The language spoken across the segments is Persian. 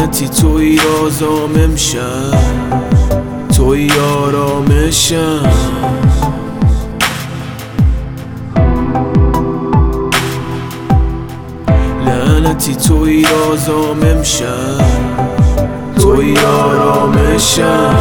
لعنتی توی رازام امشب، توی آرامشم. لعنتی توی رازام امشب، توی آرامشم.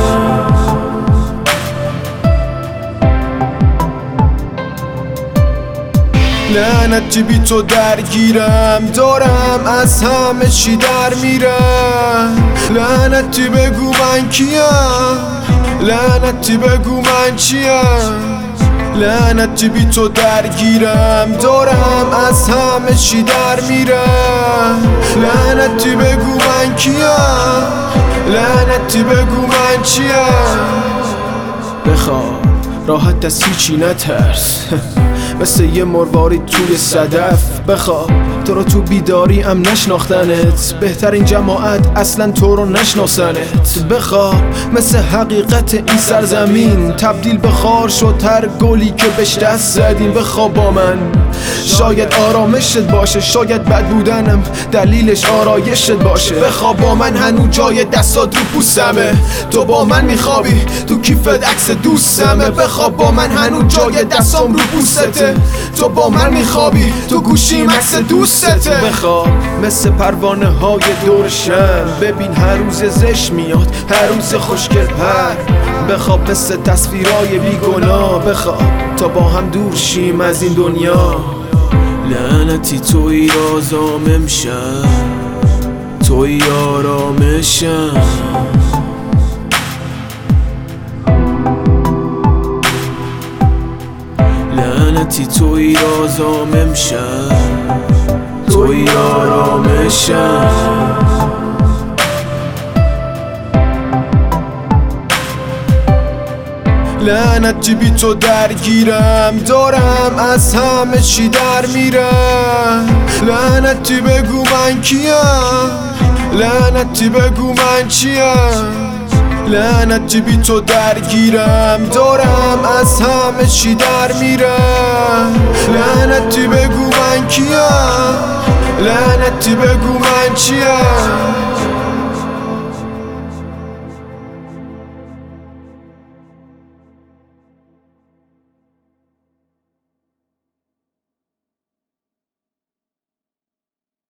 لعنتی بی تو درگیرم، دارم از همه چی در میرم. لعنتی بگو من کیم، لعنتی بگو من چیم. لعنتی بی تو درگیرم، دارم از همه چی در میرم. لعنتی بگو من کیم، لعنتی بگو من چیم. بخواب راحت از هیچی نترس مثل یه مروارید توی صدف. بخواب تو رو تو بیداری ام نشناختنت، بهترین جماعت اصلا تو رو نشناسنت. بخواب مثل حقیقت این سرزمین تبدیل به خار شد هر گلی که بهش دست زدیم. بخواب با من، شاید آرامشت باشه، شاید بد بودنم دلیلش آرایشت باشه. بخواب با من، هنوز جای دستات رو پوستمه، تو با من میخوابی تو کیفت عکس دوستمه. بخواب با من، هنوز جای دستام رو پوستته، تو با من میخوابی تو گوشیم عکس دوستته. بخواب مثل پروانه های دور شم، ببین هر روز زش میاد هر روز خوشگل پر. بخواب مثل تصویرای بیگناه، بخواب تا با هم دور شیم از این دنیا. لعنتی توی رازام امشب، توی آرامشم. لعنتی توی رازام امشب، توی آرامشم. لعنتی بی تو درگیرم، دارم از همه چی در میرم. لعنتی بگو من کیم، لعنتی بگو من چیم. لعنتی بی تو درگیرم، دارم از همه چی در میرم. لعنتی بگو من کیم، لعنتی بگو من چیم.